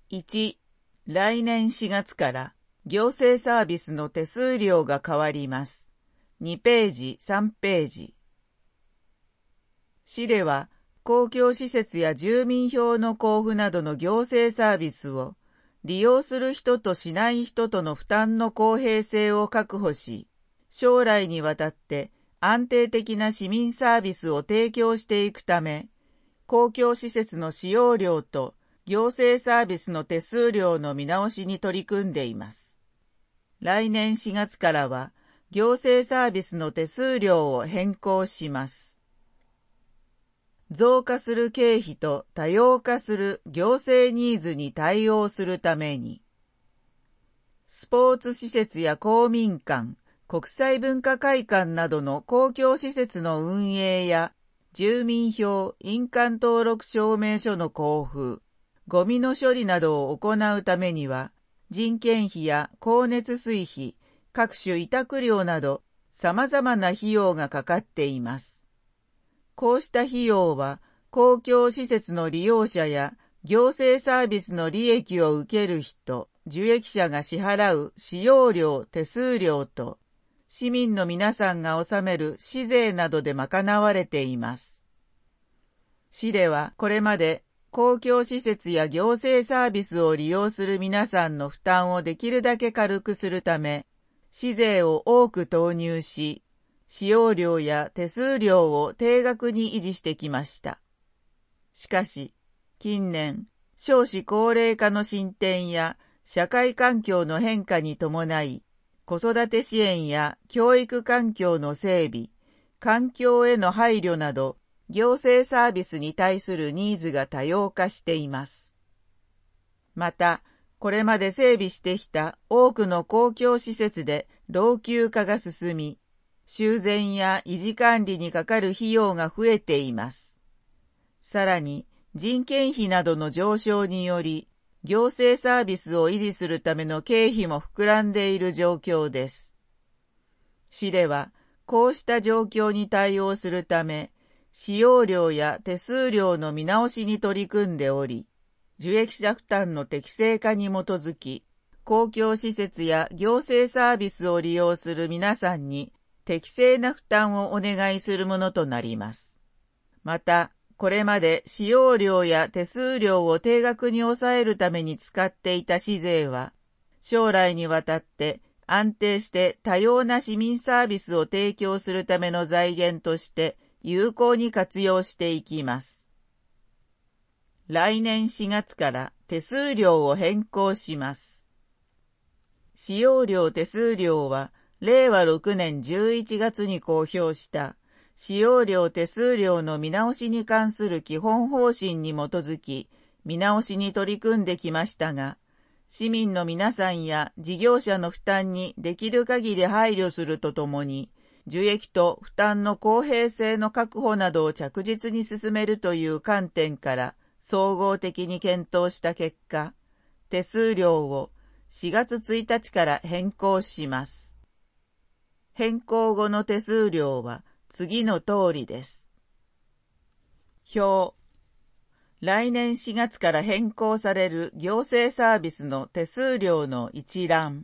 1、来年4月から行政サービスの手数料が変わります。2ページ、3ページ。市では、公共施設や住民票の交付などの行政サービスを、利用する人としない人との負担の公平性を確保し、将来にわたって安定的な市民サービスを提供していくため、公共施設の使用料と行政サービスの手数料の見直しに取り組んでいます。来年4月からは、行政サービスの手数料を変更します。増加する経費と多様化する行政ニーズに対応するために、スポーツ施設や公民館、国際文化会館などの公共施設の運営や、住民票、印鑑登録証明書の交付、ゴミの処理などを行うためには、人件費や光熱水費、各種委託料など様々な費用がかかっています。こうした費用は公共施設の利用者や行政サービスの利益を受ける人、受益者が支払う使用料、手数料と市民の皆さんが納める市税などで賄われています。市ではこれまで公共施設や行政サービスを利用する皆さんの負担をできるだけ軽くするため、市税を多く投入し、使用料や手数料を定額に維持してきました。しかし、近年、少子高齢化の進展や社会環境の変化に伴い、子育て支援や教育環境の整備、環境への配慮など、行政サービスに対するニーズが多様化しています。また、これまで整備してきた多くの公共施設で老朽化が進み、修繕や維持管理にかかる費用が増えています。さらに、人件費などの上昇により、行政サービスを維持するための経費も膨らんでいる状況です。市では、こうした状況に対応するため、使用料や手数料の見直しに取り組んでおり、受益者負担の適正化に基づき、公共施設や行政サービスを利用する皆さんに適正な負担をお願いするものとなります。また、これまで使用料や手数料を定額に抑えるために使っていた市税は、将来にわたって安定して多様な市民サービスを提供するための財源として有効に活用していきます。来年4月から手数料を変更します。使用料手数料は令和6年11月に公表した使用料手数料の見直しに関する基本方針に基づき見直しに取り組んできましたが、市民の皆さんや事業者の負担にできる限り配慮するとともに、受益と負担の公平性の確保などを着実に進めるという観点から総合的に検討した結果、手数料を4月1日から変更します。変更後の手数料は次の通りです。表。来年4月から変更される行政サービスの手数料の一覧。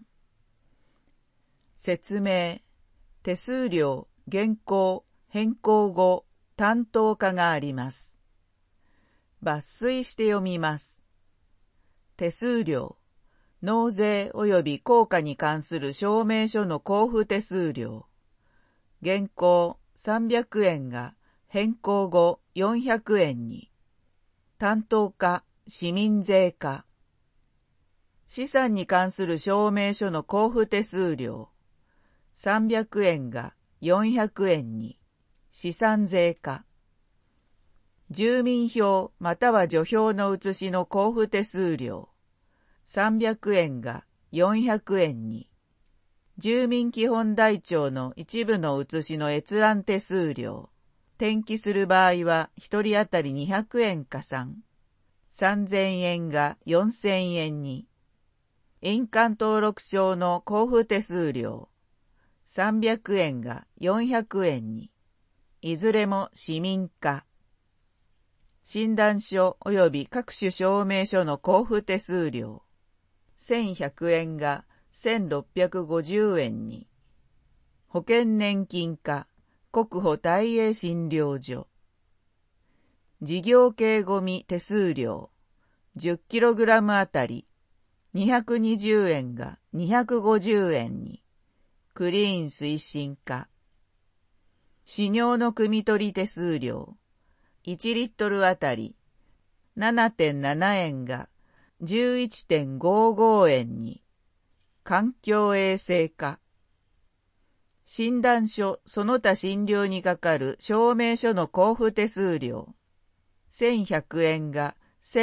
説明。手数料、現行、変更後、担当課があります。抜粋して読みます。手数料、納税及び効果に関する証明書の交付手数料。現行300円が変更後400円に。担当課、市民税課。資産に関する証明書の交付手数料。300円が400円に。資産税課。住民票または除票の写しの交付手数料。300円が400円に。住民基本台帳の一部の写しの閲覧手数料。転記する場合は一人当たり200円加算。3000円が4000円に。印鑑登録証の交付手数料。300円が400円に。いずれも市民課。 診断書及び各種証明書の交付手数料。1100円が1650円に。保険年金課、国保大英診療所。事業系ゴミ手数料。10kg あたり220円が250円に。クリーン推進課。飼尿の汲み取り手数料。1リットルあたり 7.7 円が 11.55 円に。環境衛生課。診断書その他診療にかかる証明書の交付手数料。1100円が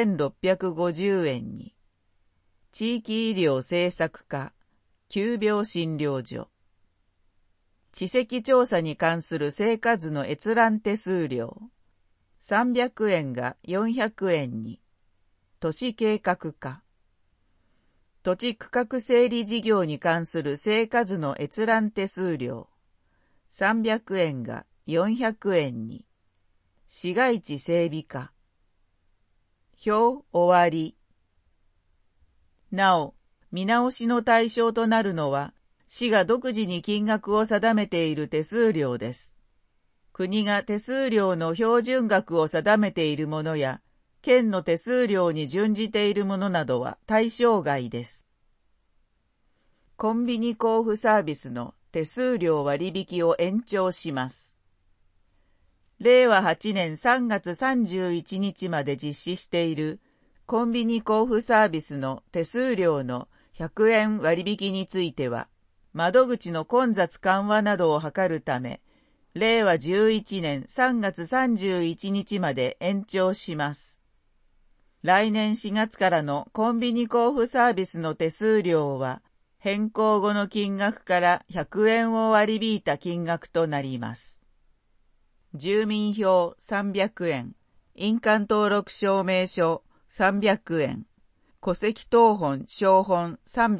1650円に。地域医療政策課、急病診療所。地籍調査に関する生活図の閲覧手数料。300円が400円に。都市計画課。土地区画整理事業に関する生活図の閲覧手数料。300円が400円に。市街地整備課。表終わり。なお、見直しの対象となるのは、市が独自に金額を定めている手数料です。国が手数料の標準額を定めているものや、県の手数料に準じているものなどは対象外です。コンビニ交付サービスの手数料割引を延長します。令和8年3月31日まで実施しているコンビニ交付サービスの手数料の100円割引については、窓口の混雑緩和などを図るため、令和11年3月31日まで延長します。来年4月からのコンビニ交付サービスの手数料は、変更後の金額から100円を割り引いた金額となります。住民票300円、印鑑登録証明書300円、戸籍謄本証本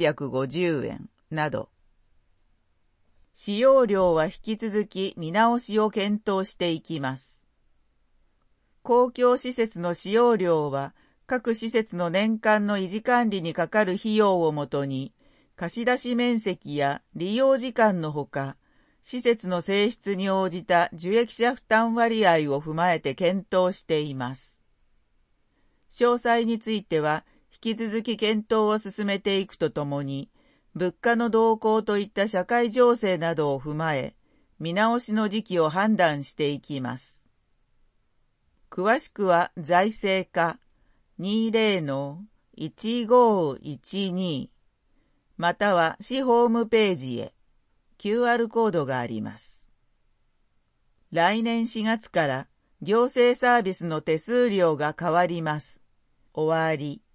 350円など。使用料は引き続き見直しを検討していきます。公共施設の使用料は、各施設の年間の維持管理にかかる費用をもとに、貸出面積や利用時間のほか、施設の性質に応じた受益者負担割合を踏まえて検討しています。詳細については、引き続き検討を進めていくとともに、物価の動向といった社会情勢などを踏まえ、見直しの時期を判断していきます。詳しくは財政課 20-1512 または市ホームページへ QR コードがあります。来年4月から行政サービスの手数料が変わります。終わり。